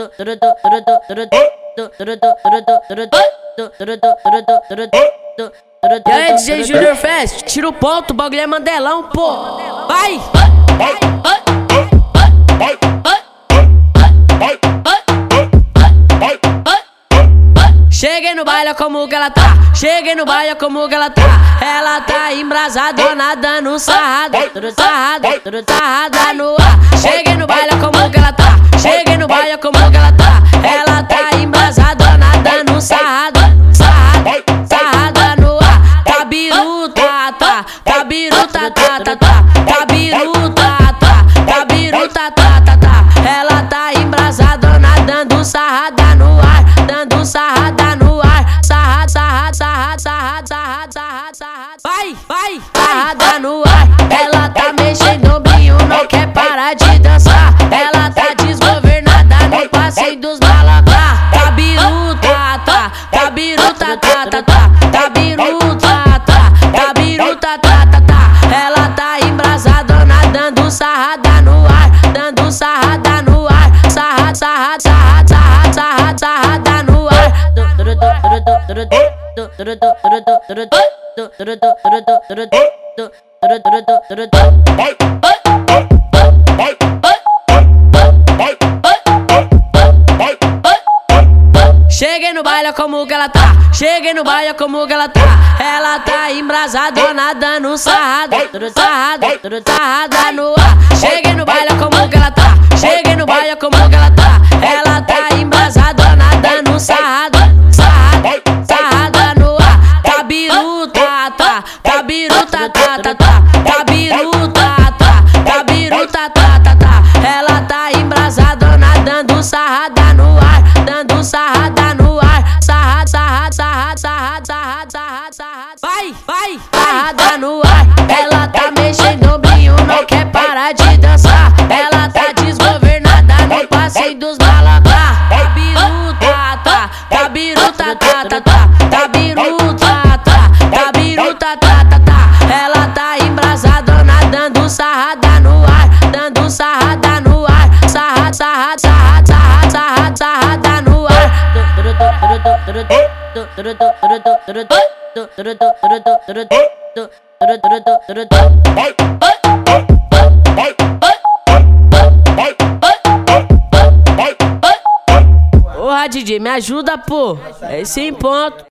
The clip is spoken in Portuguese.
E aí, DJ Junior Fest, tira o ponto, o bagulho é Mandelão, pô. Vai! Cheguei no baile como que ela tá, cheguei no baile como que ela tá. Ela tá embrasadona, dando sarrada, sarrada no ar. Cheguei no baile como que ela tá, cheguei no baile como que ela tá. Ela tá embrasadona, dando sarrada, sarrada no ar. Tá biruta, tá biruta, tá biruta, tá biruta, tá. Ela tá embrasadona, dando sarrada no ar, dando sarrada no ar. Vai, vai, sarrada no ar. Ela tá mexendo o ombrinho, não quer parar de dançar. Ela tá desgovernada no passeio dos malacá. Tá biruta, tá biruta, tá biruta, tá biruta, tá. Ela tá embrasadona, dando sarrada no ar, dando sarrada no ar. Sarrada no ar. Cheguei no baile como que ela tá, cheguei no baile como que ela tá. Ela tá embrasadona, dando sarrada, sarrada no ar. Cheguei no baile como que ela tá, cheguei no baile como que ela tá. Ela tá embrasadona, dando sarrada, sarrada no ar. Tá biruta, tá biruta, tá biruta, tá biruta, tá. Ela tá embrasadona, dando sarrada no ar, dando sarrada no ar. Vai, vai, sarrada no ar. Ela tá mexendo o ombrinho, não quer parar de dançar. Ela tá desgovernada no passeio dos malacá. Tá biruta, tá biruta, tá biruta, tá biruta, tá. Ela tá embrasadona, dando sarrada no ar, dando sarrada no ar. Sarrada no ar. Porra, DJ, me ajuda, pô. É esse em ponto.